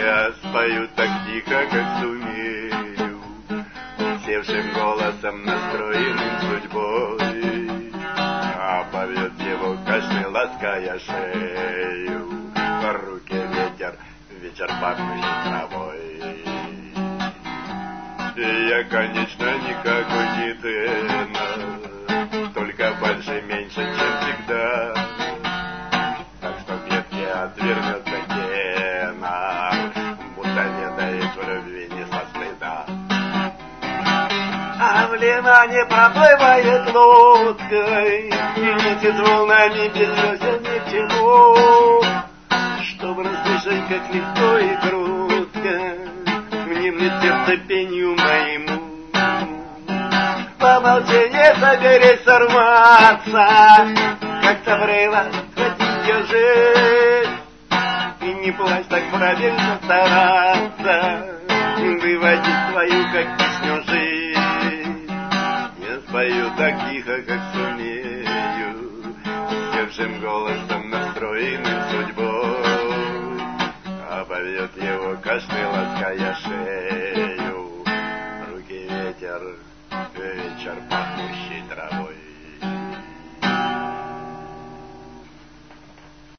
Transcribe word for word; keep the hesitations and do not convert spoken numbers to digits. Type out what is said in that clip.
я спою так тихо, как сумею, севшим голосом, настроенным судьбой, а поет его кашель, лаская шею, по руке ветер, вечер пахнущий травой. И я, конечно, никакой не тенор, только больше, меньше, чем всегда. Так что в ветке отвернется тенор, будто не дает в любви не со стыда. А в лимане проплывает лодкой, несет волнами без весел ни к чему, чтобы расслышать, как легко и крутко внемлет сердце пенью моему. Помолчи, не соберись сорваться, как забрела схватить ее жизнь. И не плачь, так правильно стараться выводить свою, как песню, жизнь. Я спою так тихо, как сумею, севшим голосом, настроенным судьбой, а поет его кашель, лаская шею, руки ветер, вечер пахнущий травой.